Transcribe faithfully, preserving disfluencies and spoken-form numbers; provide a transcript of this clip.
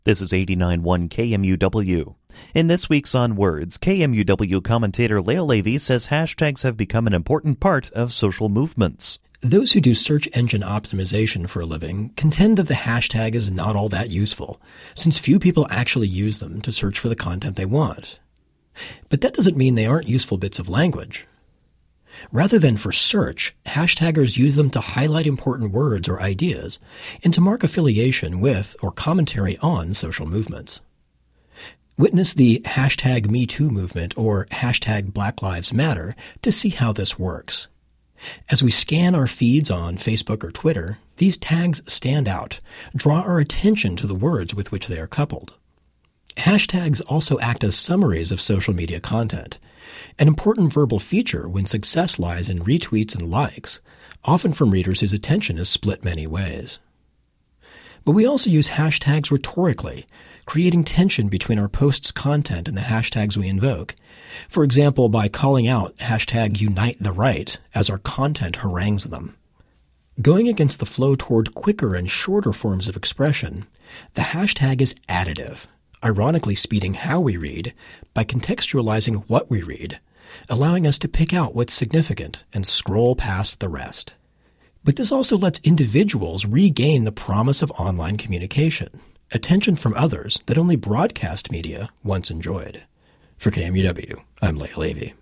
This is eighty-nine point one K M U W. In this week's On Words, K M U W commentator Leah Levy says hashtags have become an important part of social movements. Those who do search engine optimization for a living contend that the hashtag is not all that useful, since few people actually use them to search for the content they want. But that doesn't mean they aren't useful bits of language. Rather than for search, hashtaggers use them to highlight important words or ideas and to mark affiliation with or commentary on social movements. Witness the hashtag MeToo movement or hashtag Black Lives Matter to see how this works. As we scan our feeds on Facebook or Twitter, these tags stand out, draw our attention to the words with which they are coupled. Hashtags also act as summaries of social media content, an important verbal feature when success lies in retweets and likes, often from readers whose attention is split many ways. But we also use hashtags rhetorically, creating tension between our post's content and the hashtags we invoke. For example, by calling out hashtag Unite the Right as our content harangues them. Going against the flow toward quicker and shorter forms of expression, the hashtag is additive, ironically speeding how we read by contextualizing what we read, allowing us to pick out what's significant and scroll past the rest. But this also lets individuals regain the promise of online communication, attention from others that only broadcast media once enjoyed. For K M U W, I'm Leah Levy.